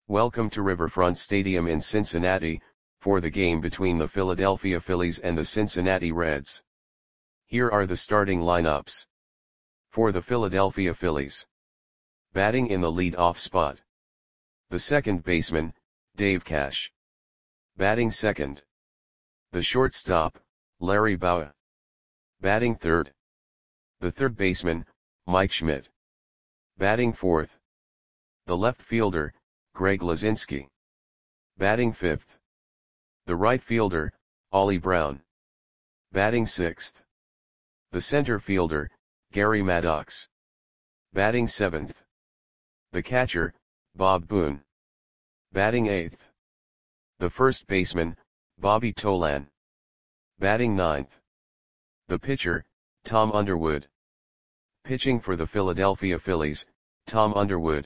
Welcome to Riverfront Stadium in Cincinnati, for the game between the Philadelphia Phillies and the Cincinnati Reds. Here are the starting lineups. For the Philadelphia Phillies. Batting in the lead-off spot. The second baseman, Dave Cash. Batting second. The shortstop, Larry Bowa. Batting third. The third baseman, Mike Schmidt. Batting fourth. The left fielder, Greg Luzinski. Batting fifth. The right fielder, Ollie Brown. Batting sixth. The center fielder, Gary Maddox. Batting seventh. The catcher, Bob Boone. Batting eighth. The first baseman, Bobby Tolan. Batting ninth. The pitcher, Tom Underwood. Pitching for the Philadelphia Phillies, Tom Underwood.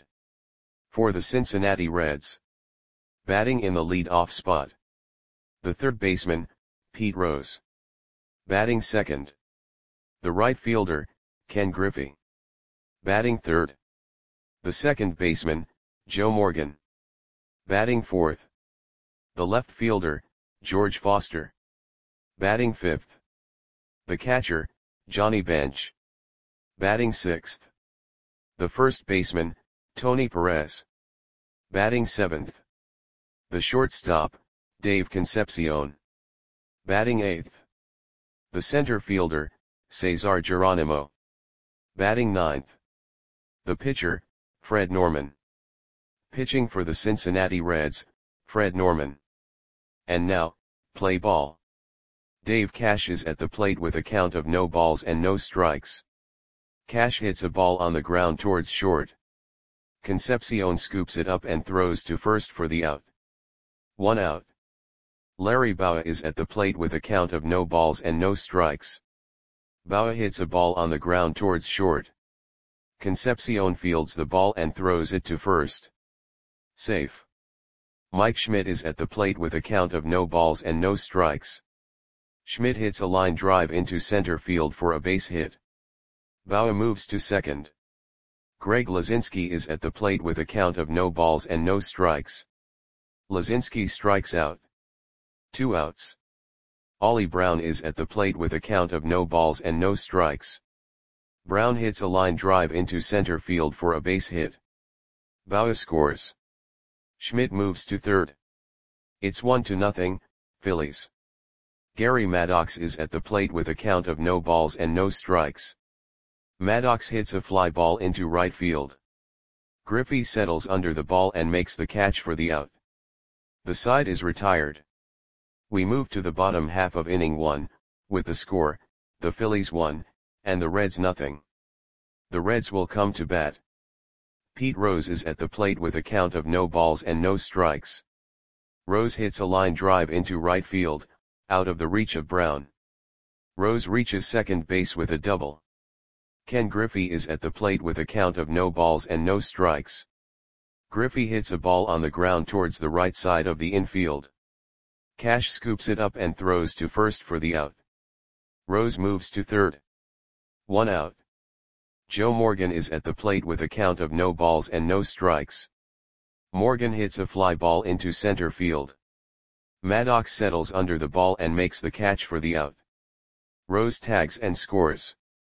For the Cincinnati Reds. Batting in the lead-off spot. The third baseman, Pete Rose. Batting second. The right fielder, Ken Griffey. Batting third. The second baseman, Joe Morgan. Batting fourth. The left fielder, George Foster. Batting fifth. The catcher, Johnny Bench. Batting sixth. The first baseman, Tony Perez. Batting seventh. The shortstop, Dave Concepcion. Batting eighth. The center fielder, Cesar Geronimo. Batting ninth. The pitcher, Fred Norman. Pitching for the Cincinnati Reds, Fred Norman. And now, play ball. Dave Cash is at the plate with a count of no balls and no strikes. Cash hits a ball on the ground towards short. Concepcion scoops it up and throws to first for the out. 1 out. Larry Bowa is at the plate with a count of no balls and no strikes. Bowa hits a ball on the ground towards short. Concepcion fields the ball and throws it to first. Safe. Mike Schmidt is at the plate with a count of no balls and no strikes. Schmidt hits a line drive into center field for a base hit. Bowa moves to second. Greg Luzinski is at the plate with a count of no balls and no strikes. Luzinski strikes out. 2 outs. Ollie Brown is at the plate with a count of no balls and no strikes. Brown hits a line drive into center field for a base hit. Bowa scores. Schmidt moves to third. It's 1-0, Phillies. Gary Maddox is at the plate with a count of no balls and no strikes. Maddox hits a fly ball into right field. Griffey settles under the ball and makes the catch for the out. The side is retired. We move to the bottom half of inning 1, with the score, the Phillies 1, and the Reds 0. The Reds will come to bat. Pete Rose is at the plate with a count of no balls and no strikes. Rose hits a line drive into right field, out of the reach of Brown. Rose reaches second base with a double. Ken Griffey is at the plate with a count of no balls and no strikes. Griffey hits a ball on the ground towards the right side of the infield. Cash scoops it up and throws to first for the out. Rose moves to third. 1 out. Joe Morgan is at the plate with a count of no balls and no strikes. Morgan hits a fly ball into center field. Maddox settles under the ball and makes the catch for the out. Rose tags and scores.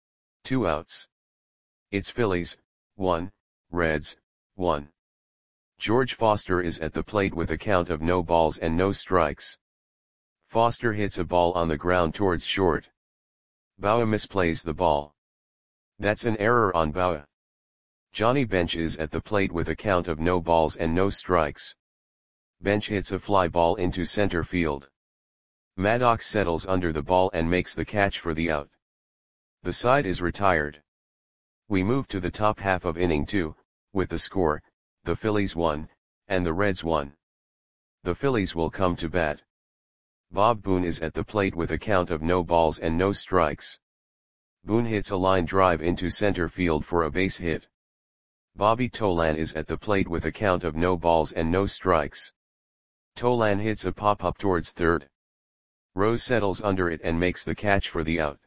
2 outs. It's Phillies, 1, Reds, 1. George Foster is at the plate with a count of no balls and no strikes. Foster hits a ball on the ground towards short. Bowa misplays the ball. That's an error on Bowa. Johnny Bench is at the plate with a count of no balls and no strikes. Bench hits a fly ball into center field. Maddox settles under the ball and makes the catch for the out. The side is retired. We move to the top half of inning 2, with the score, the Phillies 1, and the Reds 1. The Phillies will come to bat. Bob Boone is at the plate with a count of no balls and no strikes. Boone hits a line drive into center field for a base hit. Bobby Tolan is at the plate with a count of no balls and no strikes. Tolan hits a pop-up towards third. Rose settles under it and makes the catch for the out.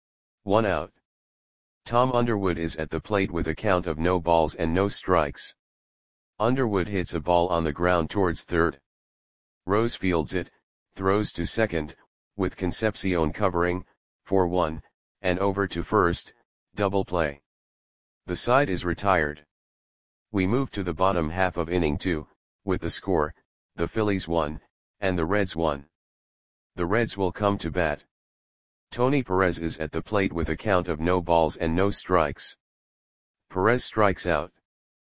1 out. Tom Underwood is at the plate with a count of no balls and no strikes. Underwood hits a ball on the ground towards third. Rose fields it, throws to second, with Concepcion covering, for 1, and over to first, double play. The side is retired. We move to the bottom half of inning 2, with the score, the Phillies 1, and the Reds 1. The Reds will come to bat. Tony Perez is at the plate with a count of no balls and no strikes. Perez strikes out.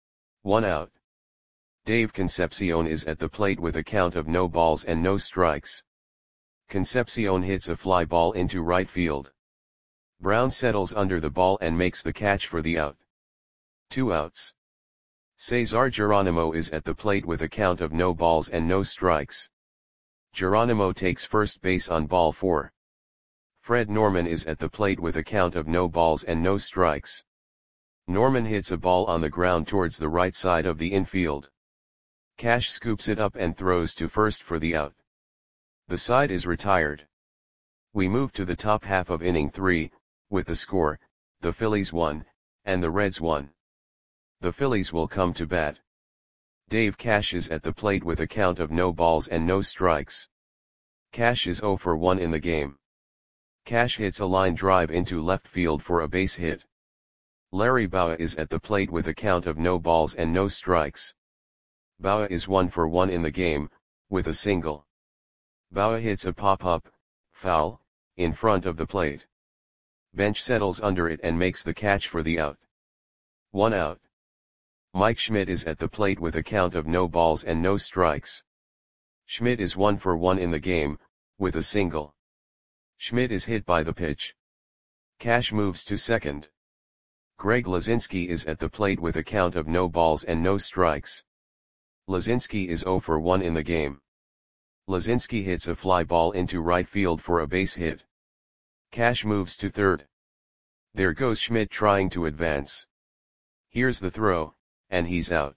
1 out. Dave Concepcion is at the plate with a count of no balls and no strikes. Concepcion hits a fly ball into right field. Brown settles under the ball and makes the catch for the out. 2 outs. Cesar Geronimo is at the plate with a count of no balls and no strikes. Geronimo takes first base on ball 4. Fred Norman is at the plate with a count of no balls and no strikes. Norman hits a ball on the ground towards the right side of the infield. Cash scoops it up and throws to first for the out. The side is retired. We move to the top half of inning 3, with the score, the Phillies 1, and the Reds 1. The Phillies will come to bat. Dave Cash is at the plate with a count of no balls and no strikes. Cash is 0 for 1 in the game. Cash hits a line drive into left field for a base hit. Larry Bowa is at the plate with a count of no balls and no strikes. Bowa is 1 for 1 in the game, with a single. Bowa hits a pop-up, foul, in front of the plate. Bench settles under it and makes the catch for the out. 1 out. Mike Schmidt is at the plate with a count of no balls and no strikes. Schmidt is 1 for 1 in the game, with a single. Schmidt is hit by the pitch. Cash moves to second. Greg Lazinski is at the plate with a count of no balls and no strikes. Lazinski is 0 for 1 in the game. Lazinski hits a fly ball into right field for a base hit. Cash moves to third. There goes Schmidt trying to advance. Here's the throw, and he's out.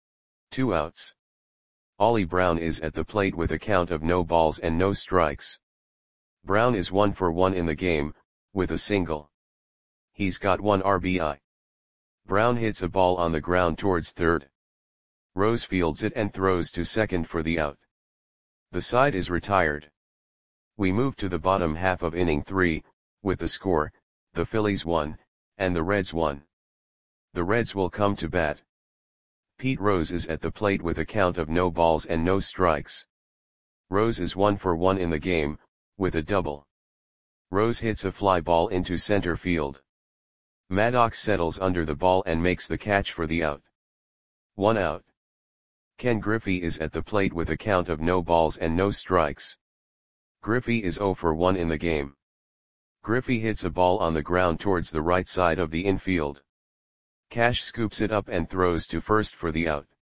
2 outs. Ollie Brown is at the plate with a count of no balls and no strikes. Brown is 1 for 1 in the game, with a single. He's got 1 RBI. Brown hits a ball on the ground towards third. Rose fields it and throws to second for the out. The side is retired. We move to the bottom half of inning 3, with the score, the Phillies 1, and the Reds 1. The Reds will come to bat. Pete Rose is at the plate with a count of no balls and no strikes. Rose is 1 for 1 in the game, with a double. Rose hits a fly ball into center field. Maddox settles under the ball and makes the catch for the out. 1 out. Ken Griffey is at the plate with a count of no balls and no strikes. Griffey is 0 for 1 in the game. Griffey hits a ball on the ground towards the right side of the infield. Cash scoops it up and throws to first for the out.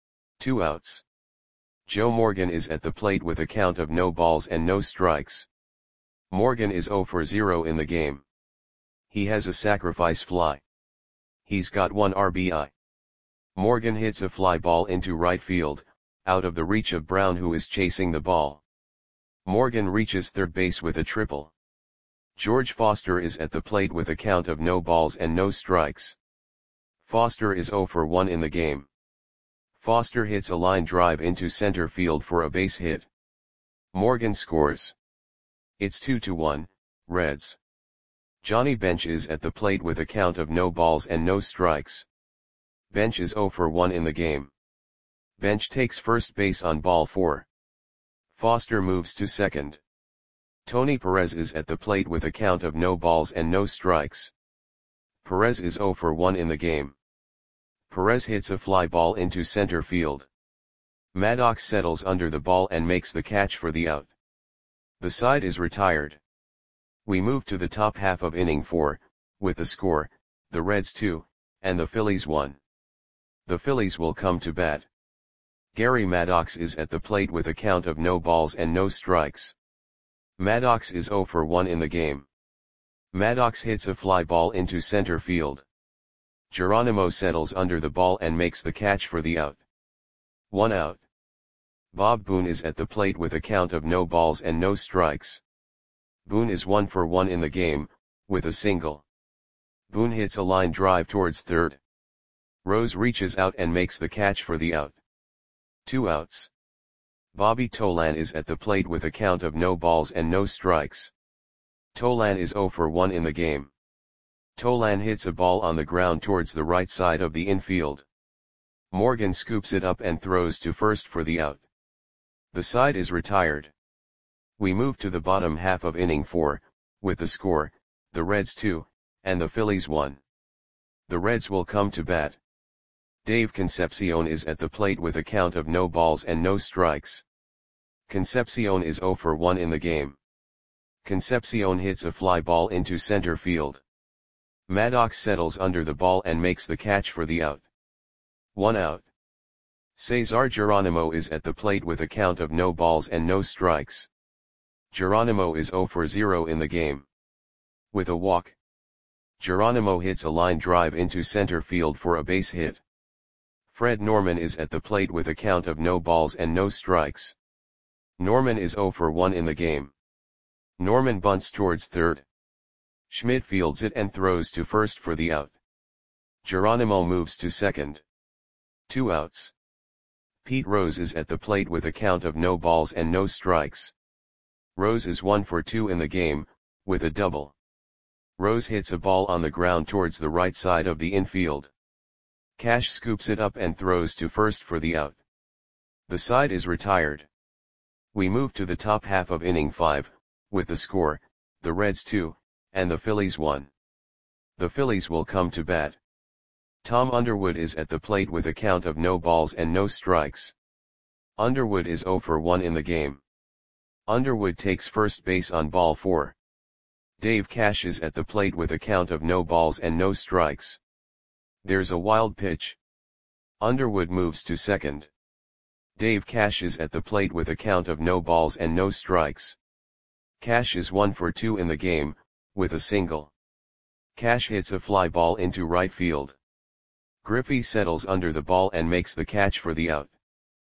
2 outs. Joe Morgan is at the plate with a count of no balls and no strikes. Morgan is 0 for 0 in the game. He has a sacrifice fly. He's got 1 RBI. Morgan hits a fly ball into right field, out of the reach of Brown who is chasing the ball. Morgan reaches third base with a triple. George Foster is at the plate with a count of no balls and no strikes. Foster is 0 for 1 in the game. Foster hits a line drive into center field for a base hit. Morgan scores. It's 2-1, Reds. Johnny Bench is at the plate with a count of no balls and no strikes. Bench is 0 for 1 in the game. Bench takes first base on ball 4. Foster moves to second. Tony Perez is at the plate with a count of no balls and no strikes. Perez is 0 for 1 in the game. Perez hits a fly ball into center field. Maddox settles under the ball and makes the catch for the out. The side is retired. We move to the top half of inning 4, with the score, the Reds 2, and the Phillies 1. The Phillies will come to bat. Gary Maddox is at the plate with a count of no balls and no strikes. Maddox is 0 for 1 in the game. Maddox hits a fly ball into center field. Geronimo settles under the ball and makes the catch for the out. 1 out. Bob Boone is at the plate with a count of no balls and no strikes. Boone is 1 for 1 in the game, with a single. Boone hits a line drive towards third. Rose reaches out and makes the catch for the out. 2 outs. Bobby Tolan is at the plate with a count of no balls and no strikes. Tolan is 0 for 1 in the game. Tolan hits a ball on the ground towards the right side of the infield. Morgan scoops it up and throws to first for the out. The side is retired. We move to the bottom half of inning 4, with the score, the Reds 2, and the Phillies 1. The Reds will come to bat. Dave Concepcion is at the plate with a count of no balls and no strikes. Concepcion is 0 for 1 in the game. Concepcion hits a fly ball into center field. Maddox settles under the ball and makes the catch for the out. 1 out. Cesar Geronimo is at the plate with a count of no balls and no strikes. Geronimo is 0 for 0 in the game. With a walk, Geronimo hits a line drive into center field for a base hit. Fred Norman is at the plate with a count of no balls and no strikes. Norman is 0 for 1 in the game. Norman bunts towards third. Schmidt fields it and throws to first for the out. Geronimo moves to second. 2 outs. Pete Rose is at the plate with a count of no balls and no strikes. Rose is 1 for 2 in the game, with a double. Rose hits a ball on the ground towards the right side of the infield. Cash scoops it up and throws to first for the out. The side is retired. We move to the top half of inning 5, with the score, the Reds 2, and the Phillies 1. The Phillies will come to bat. Tom Underwood is at the plate with a count of no balls and no strikes. Underwood is 0 for 1 in the game. Underwood takes first base on ball 4. Dave Cash is at the plate with a count of no balls and no strikes. There's a wild pitch. Underwood moves to second. Dave Cash is at the plate with a count of no balls and no strikes. Cash is 1 for 2 in the game, with a single. Cash hits a fly ball into right field. Griffey settles under the ball and makes the catch for the out.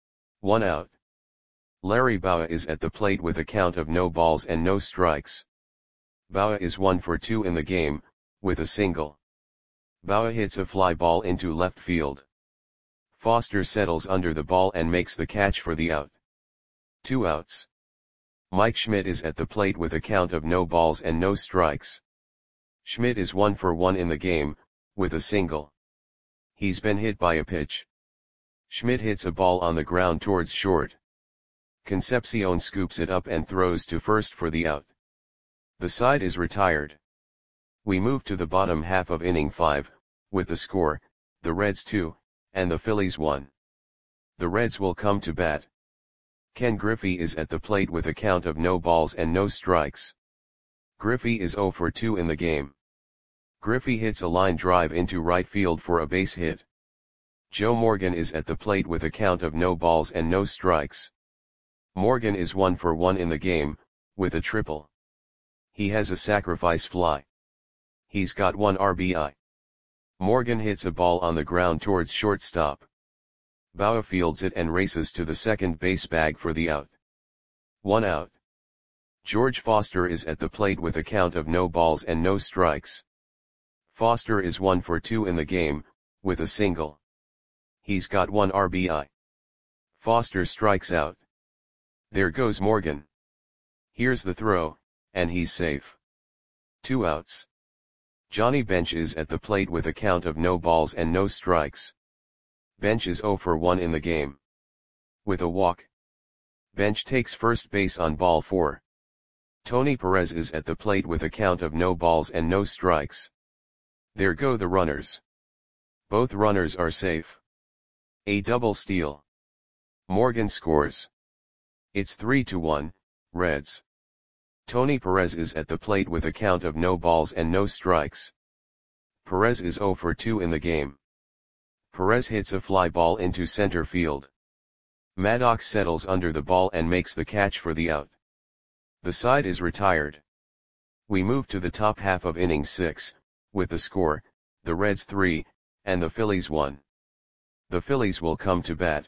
1 out. Larry Bowa is at the plate with a count of no balls and no strikes. Bowa is 1 for 2 in the game, with a single. Bowa hits a fly ball into left field. Foster settles under the ball and makes the catch for the out. 2 outs. Mike Schmidt is at the plate with a count of no balls and no strikes. Schmidt is 1 for 1 in the game, with a single. He's been hit by a pitch. Schmidt hits a ball on the ground towards short. Concepcion scoops it up and throws to first for the out. The side is retired. We move to the bottom half of inning 5, with the score, the Reds 2, and the Phillies 1. The Reds will come to bat. Ken Griffey is at the plate with a count of no balls and no strikes. Griffey is 0 for 2 in the game. Griffey hits a line drive into right field for a base hit. Joe Morgan is at the plate with a count of no balls and no strikes. Morgan is 1 for 1 in the game, with a triple. He has a sacrifice fly. He's got 1 RBI. Morgan hits a ball on the ground towards shortstop. Bowa fields it and races to the second base bag for the out. 1 out. George Foster is at the plate with a count of no balls and no strikes. Foster is 1 for 2 in the game, with a single. He's got 1 RBI. Foster strikes out. There goes Morgan. Here's the throw, and he's safe. 2 outs. Johnny Bench is at the plate with a count of no balls and no strikes. Bench is 0 for 1 in the game. With a walk, Bench takes first base on ball 4. Tony Perez is at the plate with a count of no balls and no strikes. There go the runners. Both runners are safe. A double steal. Morgan scores. It's 3-1, Reds. Tony Perez is at the plate with a count of no balls and no strikes. Perez is 0 for 2 in the game. Perez hits a fly ball into center field. Maddox settles under the ball and makes the catch for the out. The side is retired. We move to the top half of inning 6, with the score, the Reds 3, and the Phillies 1. The Phillies will come to bat.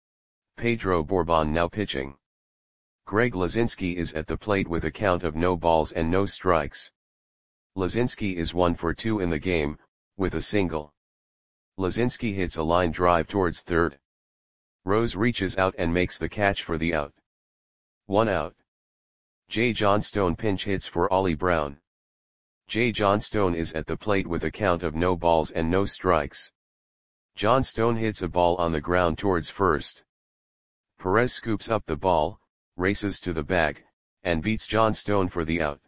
Pedro Bourbon now pitching. Greg Lazinski is at the plate with a count of no balls and no strikes. Lazinski is 1 for 2 in the game, with a single. Lazinski hits a line drive towards third. Rose reaches out and makes the catch for the out. 1 out. Jay Johnstone pinch hits for Ollie Brown. Jay Johnstone is at the plate with a count of no balls and no strikes. Johnstone hits a ball on the ground towards first. Perez scoops up the ball, races to the bag, and beats Johnstone for the out.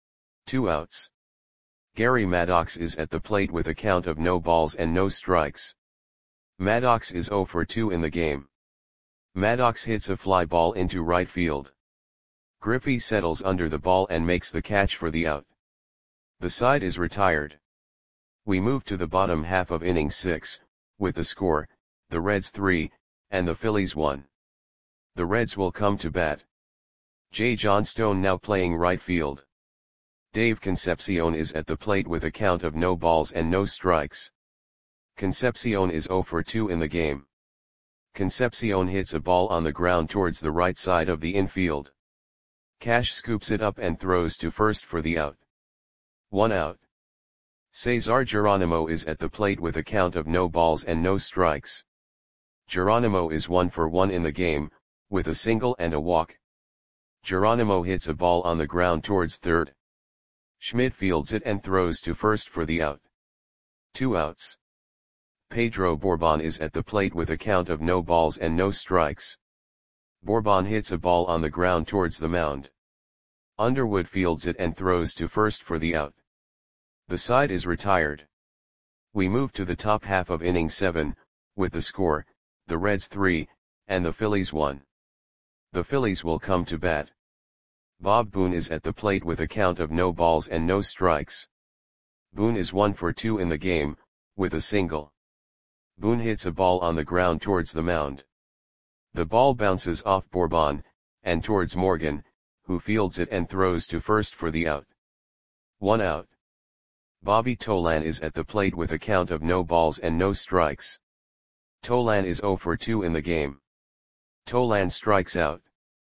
2 outs. Gary Maddox is at the plate with a count of no balls and no strikes. Maddox is 0 for 2 in the game. Maddox hits a fly ball into right field. Griffey settles under the ball and makes the catch for the out. The side is retired. We move to the bottom half of inning 6, with the score, the Reds 3, and the Phillies 1. The Reds will come to bat. Jay Johnstone now playing right field. Dave Concepcion is at the plate with a count of no balls and no strikes. Concepcion is 0 for 2 in the game. Concepcion hits a ball on the ground towards the right side of the infield. Cash scoops it up and throws to first for the out. 1 out. Cesar Geronimo is at the plate with a count of no balls and no strikes. Geronimo is 1 for 1 in the game, with a single and a walk. Geronimo hits a ball on the ground towards third. Schmidt fields it and throws to first for the out. 2 outs. Pedro Bourbon is at the plate with a count of no balls and no strikes. Bourbon hits a ball on the ground towards the mound. Underwood fields it and throws to first for the out. The side is retired. We move to the top half of inning 7, with the score, the Reds 3, and the Phillies 1. The Phillies will come to bat. Bob Boone is at the plate with a count of no balls and no strikes. Boone is 1 for 2 in the game, with a single. Boone hits a ball on the ground towards the mound. The ball bounces off Bourbon, and towards Morgan, who fields it and throws to first for the out. 1 out. Bobby Tolan is at the plate with a count of no balls and no strikes. Tolan is 0 for 2 in the game. Tolan strikes out.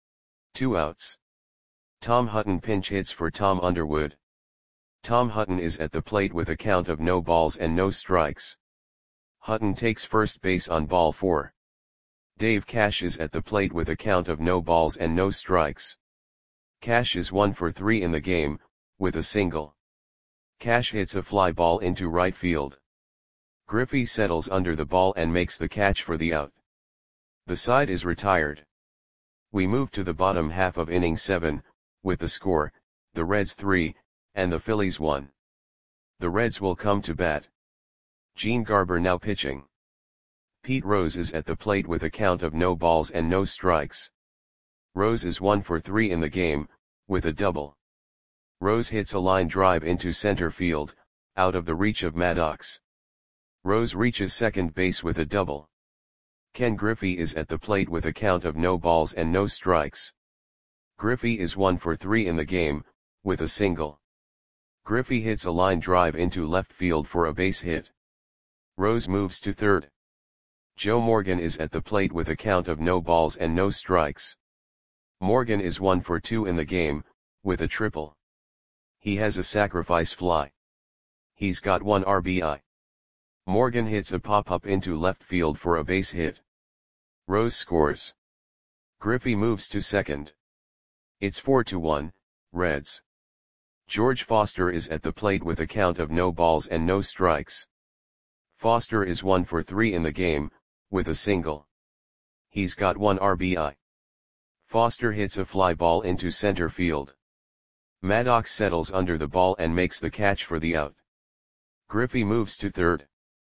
2 outs. Tom Hutton pinch hits for Tom Underwood. Tom Hutton is at the plate with a count of no balls and no strikes. Hutton takes first base on ball 4. Dave Cash is at the plate with a count of no balls and no strikes. Cash is 1 for 3 in the game, with a single. Cash hits a fly ball into right field. Griffey settles under the ball and makes the catch for the out. The side is retired. We move to the bottom half of inning 7, with the score, the Reds 3, and the Phillies 1. The Reds will come to bat. Gene Garber now pitching. Pete Rose is at the plate with a count of no balls and no strikes. Rose is 1 for 3 in the game, with a double. Rose hits a line drive into center field, out of the reach of Maddox. Rose reaches second base with a double. Ken Griffey is at the plate with a count of no balls and no strikes. Griffey is 1 for 3 in the game, with a single. Griffey hits a line drive into left field for a base hit. Rose moves to third. Joe Morgan is at the plate with a count of no balls and no strikes. Morgan is 1 for 2 in the game, with a triple. He has a sacrifice fly. He's got 1 RBI. Morgan hits a pop-up into left field for a base hit. Rose scores. Griffey moves to second. It's 4-1, Reds. George Foster is at the plate with a count of no balls and no strikes. Foster is 1 for 3 in the game, with a single. He's got 1 RBI. Foster hits a fly ball into center field. Maddox settles under the ball and makes the catch for the out. Griffey moves to third.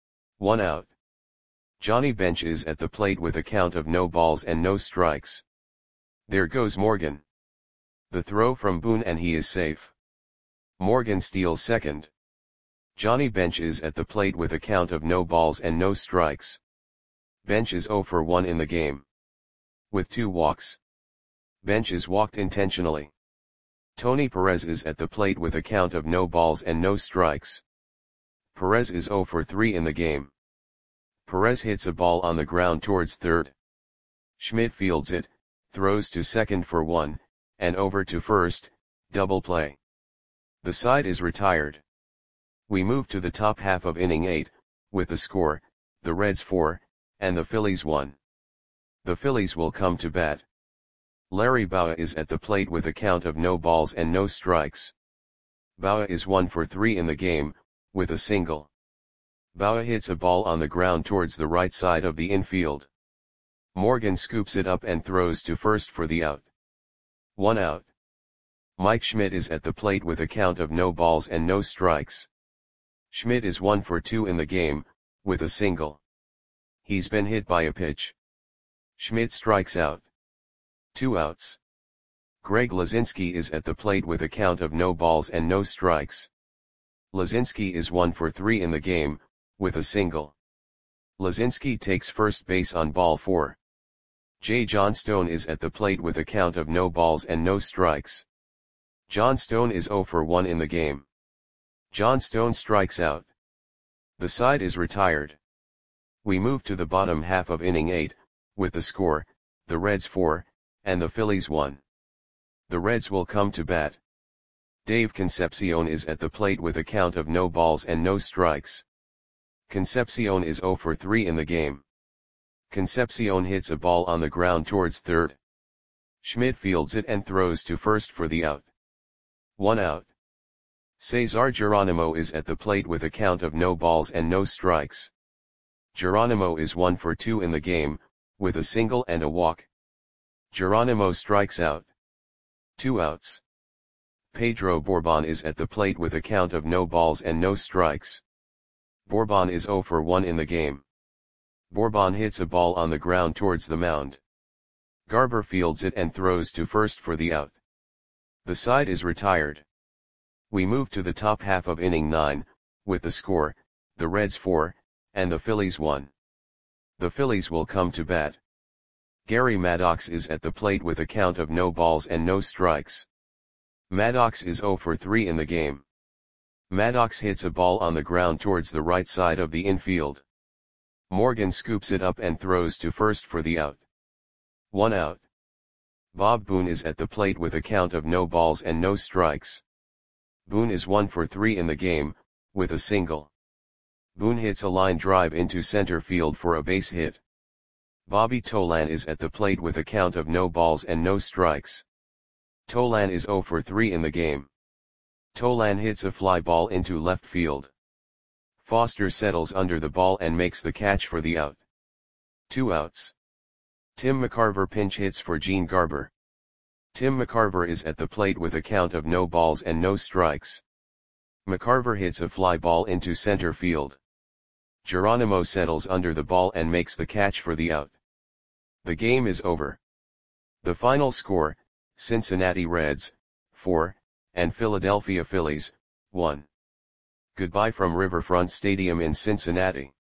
1 out. Johnny Bench is at the plate with a count of no balls and no strikes. There goes Morgan. The throw from Boone and he is safe. Morgan steals second. Johnny Bench is at the plate with a count of no balls and no strikes. Bench is 0 for 1 in the game. With 2 walks. Bench is walked intentionally. Tony Perez is at the plate with a count of no balls and no strikes. Perez is 0 for 3 in the game. Perez hits a ball on the ground towards third. Schmidt fields it, throws to second for 1, and over to first, double play. The side is retired. We move to the top half of inning 8, with the score, the Reds 4, and the Phillies 1. The Phillies will come to bat. Larry Bowa is at the plate with a count of no balls and no strikes. Bowa is 1 for 3 in the game, with a single. Bowa hits a ball on the ground towards the right side of the infield. Morgan scoops it up and throws to first for the out. 1 out. Mike Schmidt is at the plate with a count of no balls and no strikes. Schmidt is 1 for 2 in the game, with a single. He's been hit by a pitch. Schmidt strikes out. 2 outs. Greg Lazinski is at the plate with a count of no balls and no strikes. Lazinski is 1 for 3 in the game, with a single. Lazinski takes first base on ball 4. J. Johnstone is at the plate with a count of no balls and no strikes. Johnstone is 0 for 1 in the game. Johnstone strikes out. The side is retired. We move to the bottom half of inning 8, with the score, the Reds 4, and the Phillies 1. The Reds will come to bat. Dave Concepcion is at the plate with a count of no balls and no strikes. Concepcion is 0 for 3 in the game. Concepcion hits a ball on the ground towards third. Schmidt fields it and throws to first for the out. 1 out. Cesar Geronimo is at the plate with a count of no balls and no strikes. Geronimo is 1 for 2 in the game, with a single and a walk. Geronimo strikes out. 2 outs. Pedro Bourbon is at the plate with a count of no balls and no strikes. Bourbon is 0 for 1 in the game. Bourbon hits a ball on the ground towards the mound. Garber fields it and throws to first for the out. The side is retired. We move to the top half of inning 9, with the score, the Reds 4, and the Phillies 1. The Phillies will come to bat. Gary Maddox is at the plate with a count of no balls and no strikes. Maddox is 0 for 3 in the game. Maddox hits a ball on the ground towards the right side of the infield. Morgan scoops it up and throws to first for the out. 1 out. Bob Boone is at the plate with a count of no balls and no strikes. Boone is 1 for 3 in the game, with a single. Boone hits a line drive into center field for a base hit. Bobby Tolan is at the plate with a count of no balls and no strikes. Tolan is 0 for 3 in the game. Tolan hits a fly ball into left field. Foster settles under the ball and makes the catch for the out. 2 outs. Tim McCarver pinch hits for Gene Garber. Tim McCarver is at the plate with a count of no balls and no strikes. McCarver hits a fly ball into center field. Geronimo settles under the ball and makes the catch for the out. The game is over. The final score, Cincinnati Reds, 4, and Philadelphia Phillies, 1. Goodbye from Riverfront Stadium in Cincinnati.